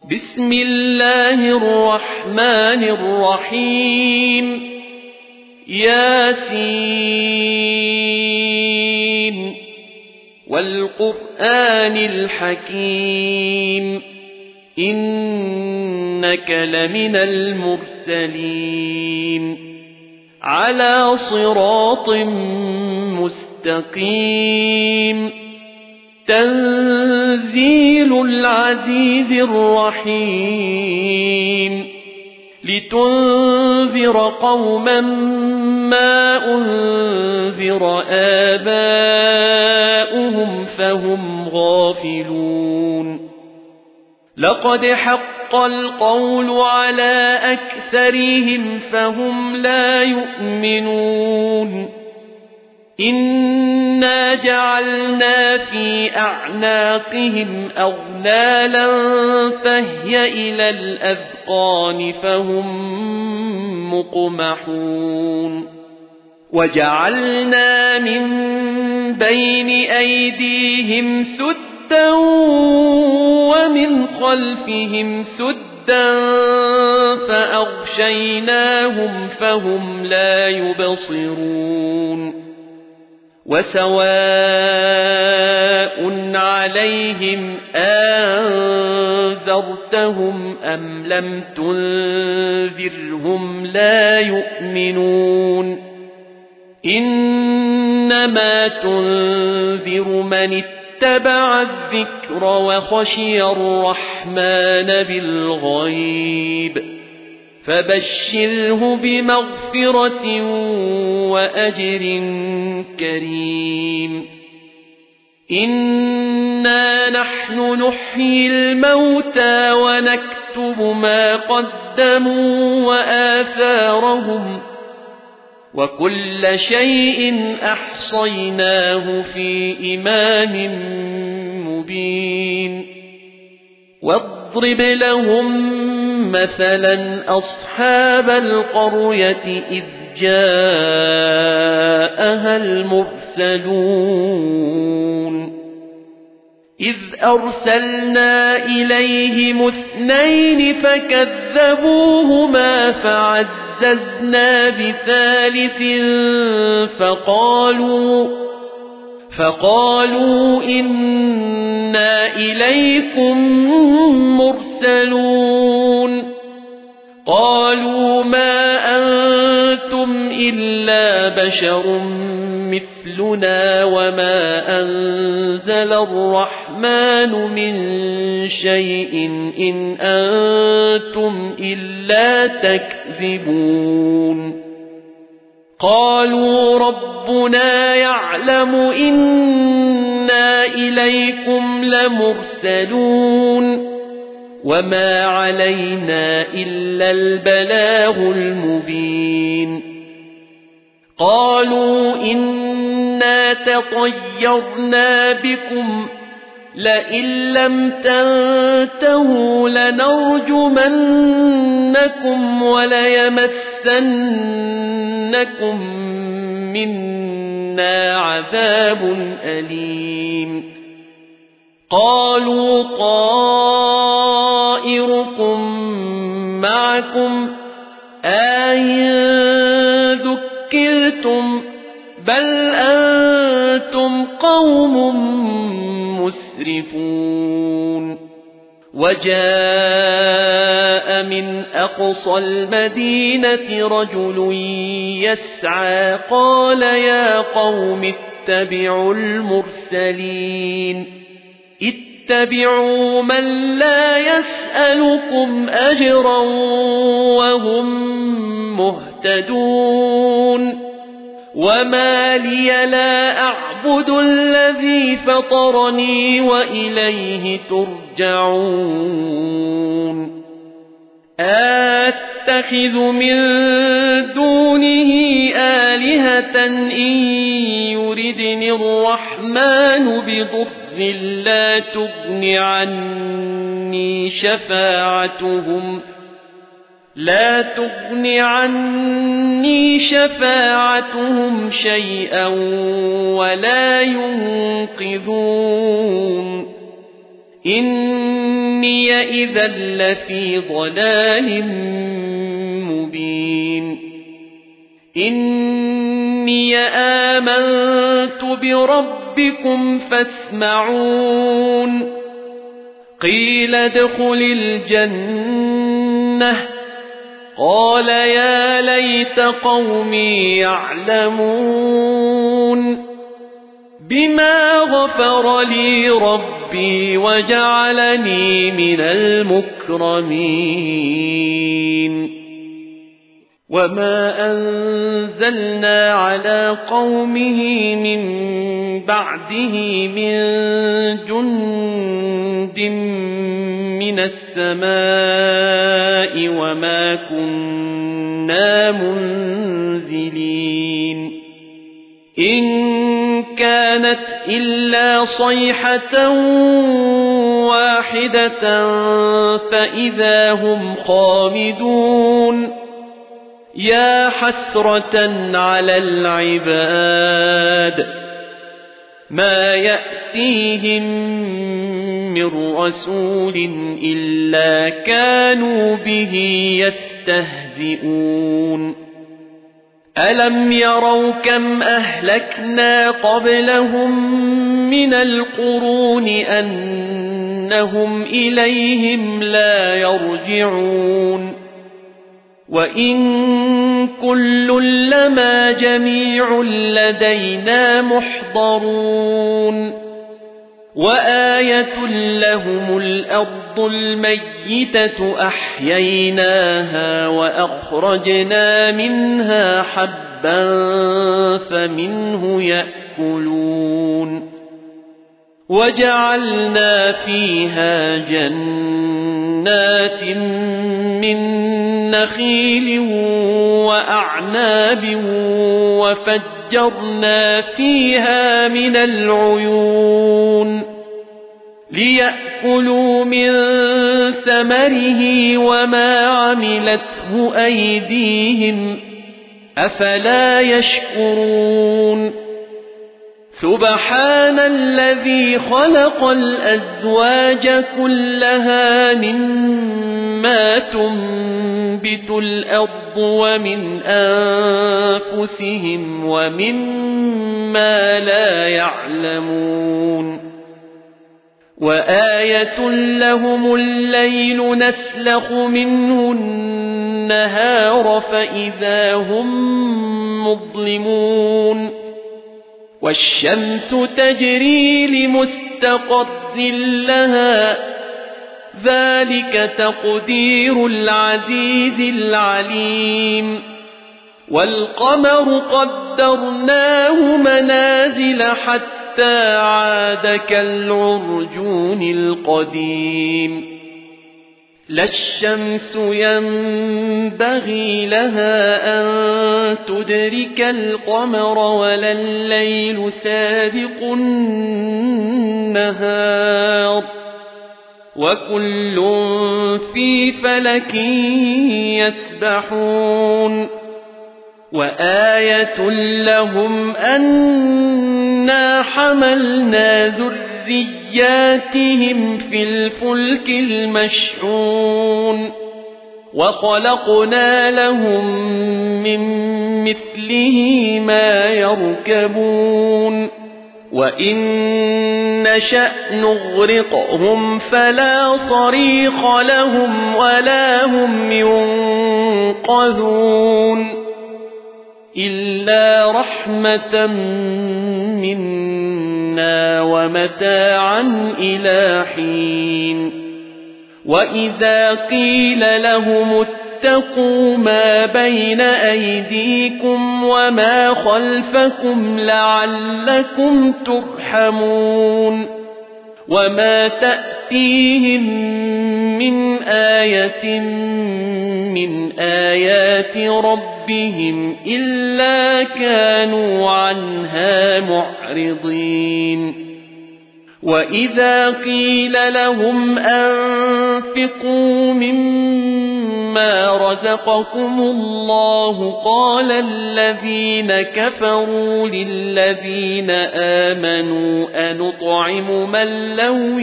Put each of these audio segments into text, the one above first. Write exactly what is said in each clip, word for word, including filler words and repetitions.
بسم الله الرحمن الرحيم ياسين والقرآن الحكيم إنك لمن المرسلين على صراط مستقيم تنزيل العزيز الرحيم لتنذر قوما ما أنذر آباؤهم فهم غافلون لقد حق القول على أكثرهم فهم لا يؤمنون إنا جعلنا في أعناقهم أغلالا فهي إلى الأذقان فهم مقمحون وجعلنا من بين أيديهم سدا ومن خلفهم سدا فأغشيناهم فهم لا يبصرون وسواء عليهم أنذرتهم أم لم تنذرهم لا يؤمنون إنما تنذر من اتبع الذكر وخشي الرحمن بالغيب فبشره بمغفرة وأجر كريم إنا نحن نحيي الموتى ونكتب ما قدموا وآثارهم وكل شيء أحصيناه في إمام مبين واضرب لهم مثلا أصحاب القرية إذ جاءها المرسلون إذ أرسلنا إليهم اثنين فكذبوهما فعززنا بثالث فقالوا فقالوا إنا إليكم مرسلون قالوا ما أنتم إلا بشر مثلنا وما أنزل الرحمن من شيء إن أنتم إلا تكذبون قالوا ربنا يعلم إنا إليكم لمرسلون وما علينا إلا البلاغ المبين قالوا إنا تطيرنا بكم لئن لم تنتهوا لنرجمنكم وليمسنكم منا عذاب أليم قالوا طائركم معكم أئن ذكرتم بل أنتم قوم مسرفون وجاء من أقصى المدينة رجل يسعى قال يا قوم اتبعوا المرسلين اتبعوا من لا يسألكم أجرا وهم مهتدون وما لي لا أعبد الذي فطرني وإليه ترجعون أتخذ من دونه آلهة إن يردني الرحمن بضر لا تغن عني شفاعتهم لا تغن عني شفاعتهم شيئا ولا ينقذون إني إذا لفي ضلال مبين إني آمنت بربكم فاسمعون قيل ادخل الجنة قال يا ليت قومي يعلمون بما غفر لي ربي وجعلني من المكرمين وما أنزلنا على قومه من بعده من جند من السماء وما كنا منزلين إن كانت إلا صيحة واحدة فإذا هم خامدون يا حسرة على العباد ما يأتيهم من رسول إلا كانوا به يستهزئون ألم يروا كم أهلكنا قبلهم من القرون أنهم إليهم لا يرجعون وإن كل لما جميع لدينا محضرون وآية لهم الأرض الميتة أحييناها وأخرجنا منها حبا فمنه يأكلون وجعلنا فيها جنات من نخيل وأعناب وفجرنا فيها من العيون ليأكلوا من ثمره وما عملته أيديهم أفلا يشكرون سبحان الذي خلق الأزواج كلها مما تنبت الأرض ومن أنفسهم ومما لا يعلمون وآية لهم الليل نسلخ منه النهار فإذا هم مظلمون والشمس تجري لمستقر لها ذلك تقدير العزيز العليم والقمر قدرناه منازل حتى عاد كالعرجون القديم لا الشمس ينبغي لها أن تدرك القمر ولا الليل سابق النهار وكل في فلك يسبحون وآية لهم أنا حملنا ذرياتهم في الفلك المشحون وخلقنا لهم من مثله ما يركبون وإن نشأ نغرقهم فلا صريخ لهم ولا هم ينقذون إلا رحمة منا ومتاعا إلى حين وإذا قيل لهم اتقوا ما بين أيديكم وما خلفكم لعلكم ترحمون وما تأتيهم من آية من آيات ربهم إلا كانوا عنها معرضين وإذا قيل لهم أنفقوا مما مما رزقكم الله قال الذين كفروا للذين آمنوا أنطعم من لو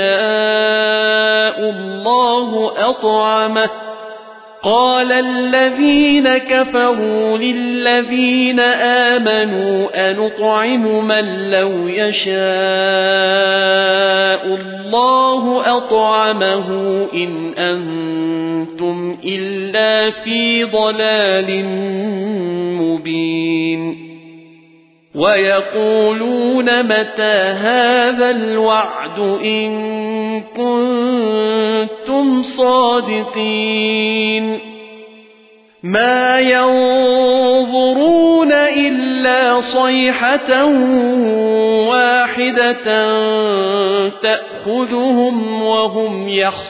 يشاء الله أطعمه قال الذين كفروا للذين آمنوا أنطعم من لو يشاء الله أطعمه إن أنتم إلا في ضلال مبين ويقولون متى هذا الوعد إن كنتم صادقين ما ينظرون إلا صيحة واحدة تأخذهم وهم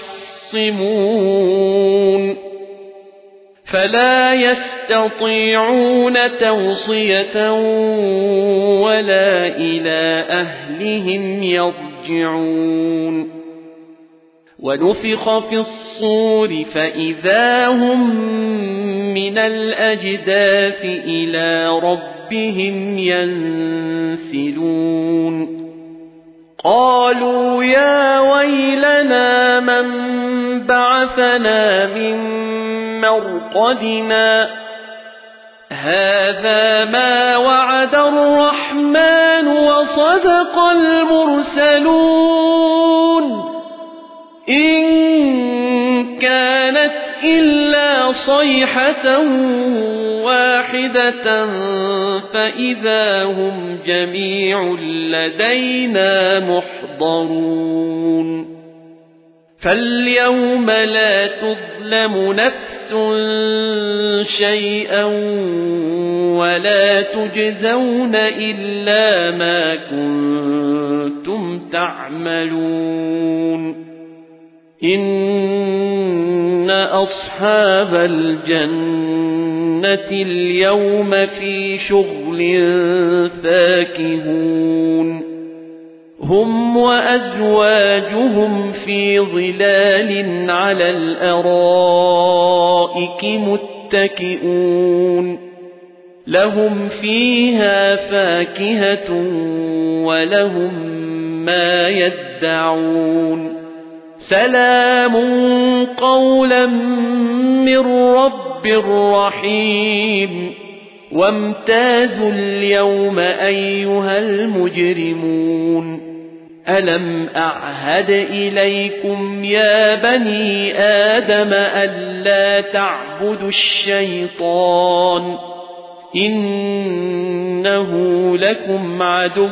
يخصمون فلا يستطيعون توصية ولا إلى أهلهم يرجعون ونفخ في الصور فإذا هم من الأجداث إلى ربهم ينسلون قالوا يا ويلنا من بعثنا من مرقدنا هذا ما وعد الرحمن وصدق المرسلون إن كانت إلا صيحة واحدة فإذا هم جميع لدينا محضرون فاليوم لا تظلم نفس شيئا ولا تجزون إلا ما كنتم تعملون إن أصحاب الجنة اليوم في شغل فاكهون هم وأزواجهم في ظلال على الأرائك متكئون لهم فيها فاكهة ولهم ما يدعون سلام قولا من رب رحيم وامتازوا اليوم أيها المجرمون ألم أعهد إليكم يا بني آدم ألا تعبدوا الشيطان إنه لكم عدو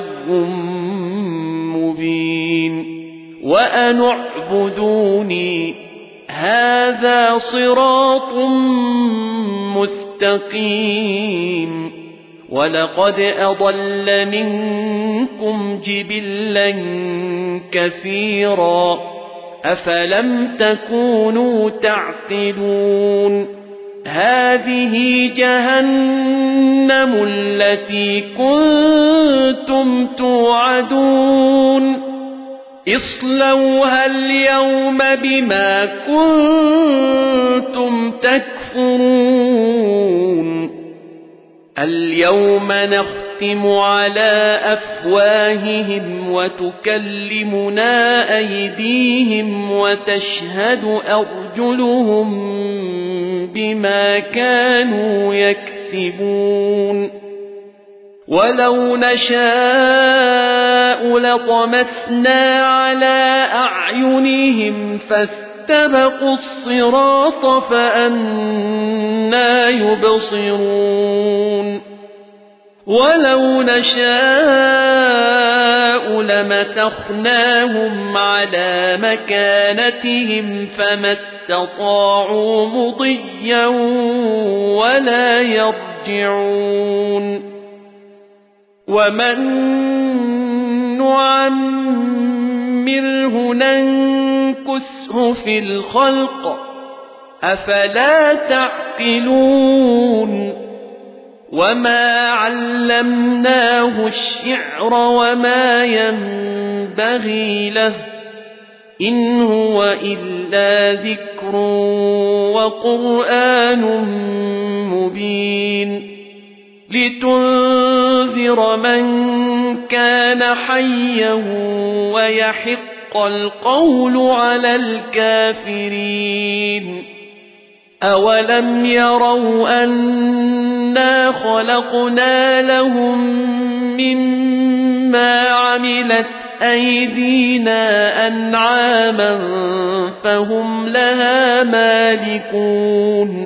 مبين وأن اعبدوني هذا صراط مستقيم ولقد أضل منكم جبلا كثيرا أفلم تكونوا تعقلون هذه جهنم التي كنتم توعدون اصلوها اليوم بما كنتم تكفرون اليوم نختم على أفواههم وتكلمنا أيديهم وتشهد أرجلهم بما كانوا يكسبون ولو نشاء لطمسنا على أعينهم فاستبقوا الصراط فأنى يبصرون ولو نشاء لمسخناهم على مكانتهم فما استطاعوا مضيا ولا يرجعون ومن نعمره ننكسه في الخلق أفلا تعقلون وما علمناه الشعر وما ينبغي له إن هو إلا ذكر وقرآن مبين لتنذر من كان حيا ويحق القول على الكافرين أولم يروا أنا خلقنا لهم مما عملت أيدينا أنعاما فهم لها مالكون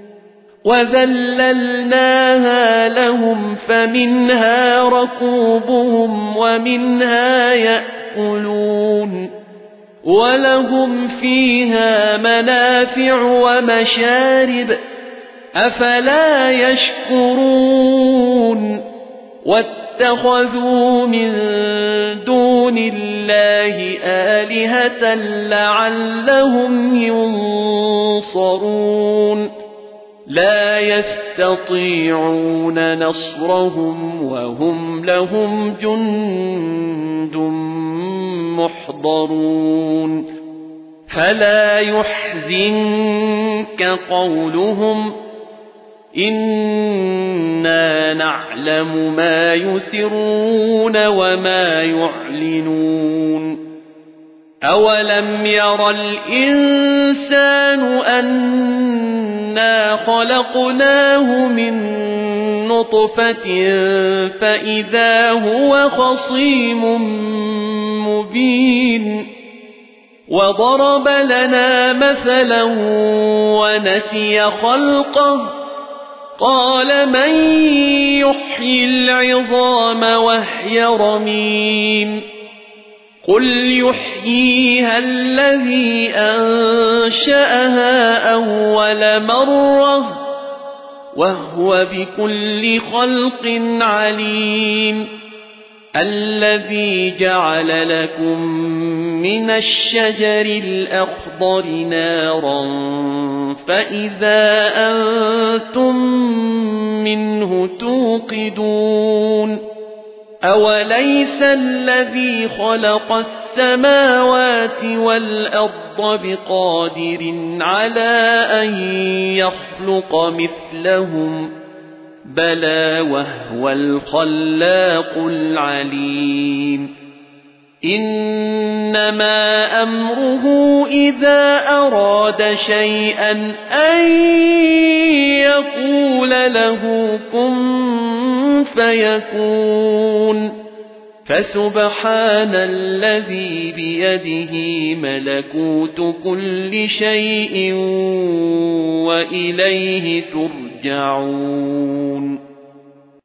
وذللناها لهم فمنها ركوبهم ومنها يأكلون ولهم فيها منافع ومشارب أفلا يشكرون واتخذوا من دون الله آلهة لعلهم ينصرون لا يستطيعون نصرهم وهم لهم جند محضرون فلا يحزنك قولهم إنا نعلم ما يسرون وما يعلنون أولم ير الإنسان أنا خلقناه من نطفة فإذا هو خصيم مبين وضرب لنا مثلا ونسي خلقه قال من يحيي العظام وهي رميم قل يحييها الذي أنشأها أول مرة وهو بكل خلق عليم الذي جعل لكم من الشجر الأخضر نارا فإذا أنتم منه توقدون أوليس الذي خلق السماوات والأرض بقادر على أن يخلق مثلهم بلى وهو الخلاق العليم إنما أمره إذا أراد شيئا أن يقول له كن فيكون فسبحان الذي بيده ملكوت كل شيء وإليه ترجعون